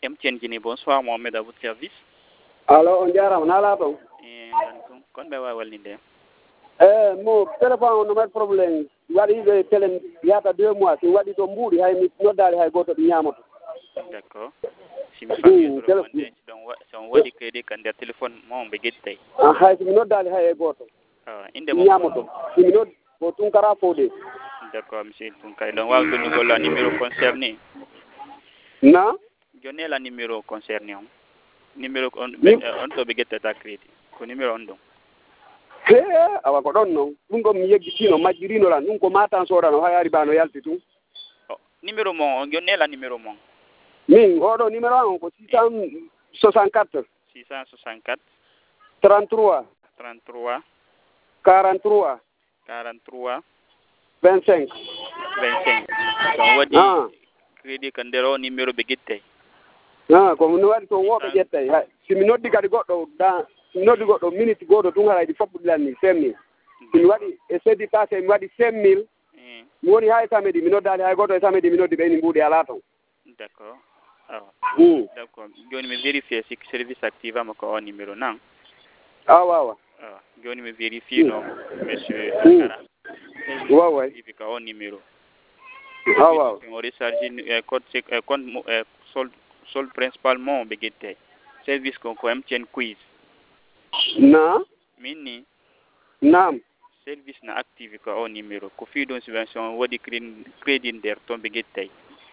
MTN Guinée, bonsoir, Mohamed à votre service. Alors, on dirait on a là donc. Kon be wawal ni de. Mon téléphone on a problème. Wadi be télé yata 2 mois, si wadi to mburi hay mi nodale hay goto ñamoto. D'accord. Si mi famille to wonde donc wadi crédit kan der téléphone mo be gettay. Ah hay mi nodale hay goto. Inde mo ñamoto. Mi nod ko tunkara fode. D'accord, monsieur Tunkara. Donc wa gonu go la numéro concerné. Na? Jonne la numéro concerné on. Numéro on to be getta crédit. Ko numéro on donc. Awa ko don non dum ko mi yeggitino majjirino lan dum ko matan sodano hayari bano yalti tum. Numéro mon on jonne la numéro mon. Min odo numéro on ko 664 664 33 33 43 43 25 25. Donc wadi crédit kan dero numéro be gette. Ko mi wadi to wobe jettay si mi noddi kadi goddo mi noddi goddo minute goto tun haraydi foppudilan ni 5000 mi wadi e sedi passé mi wadi 5000 mi woni hay samedi mi noddali hay goto e samedi mi noddi ɓe ni mbuuɗi ala ton. D'accord. D'accord. Joni mi vérifier si service active ama ko on numéro nan. Wawa. Joni mi vérifier no monsieur Tunkara. Wawa. Il ko on numéro. Wawa. On recharge compte solde principalement be gette. Service ko MTN quiz. Na? Minni. Naam. Service na active ko on numéro ko fi don subvention wadi crédit der ton be gette.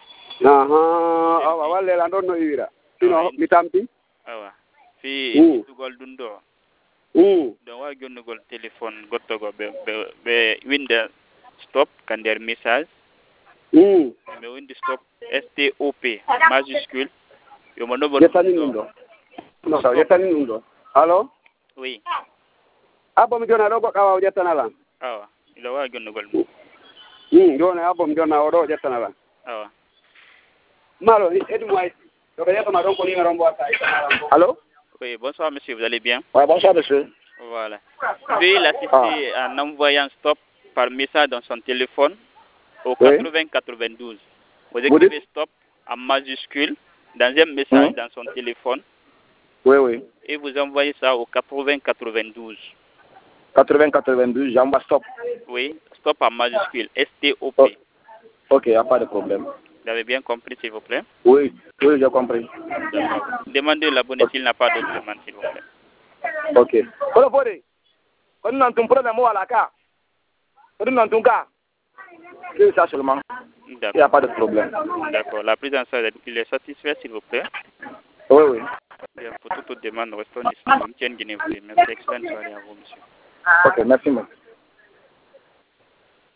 Awa walle la don no iwira. Sino mi tampi. Awa. Fi dugol dundo. Donc wa gonnugol téléphone gottogo be winda stop kan der message. Be windi stop STOP majuscule. Yo mo nobo. Yetani nundo. Allo? Oui. Abom jona do godda wa jettana lan. Awa. Ilo wa gonnugol mo. Jona abom jona o do jettana lan. Awa. Malo, edu moi. Donc yetama donc ko numéro mbo ta. Allo? Oui, bonsoir monsieur, vous allez bien? Ouais, bonsoir monsieur. Voilà. Veuillez l'assister en envoyant stop par message dans son téléphone au 8092. Vous écrivez stop en majuscule dans un message dans son téléphone. Oui. Et vous envoyez ça au 8092. 8092, j'envoie stop. Oui, stop en majuscule, STOP. Ok, il n'y a pas de problème. Vous avez bien compris, s'il vous plaît? Oui, j'ai compris. Demandez l'abonné s'il n'a pas d'autres demandes, s'il vous plaît. Ok. C'est ça seulement. Il n'y a pas de problème. D'accord. La prise en charge, il est satisfait, s'il vous plaît? Oui. Bien, pour toute demande, restons disponibles. Merci, excellente soirée à vous, monsieur. Ok, merci, monsieur.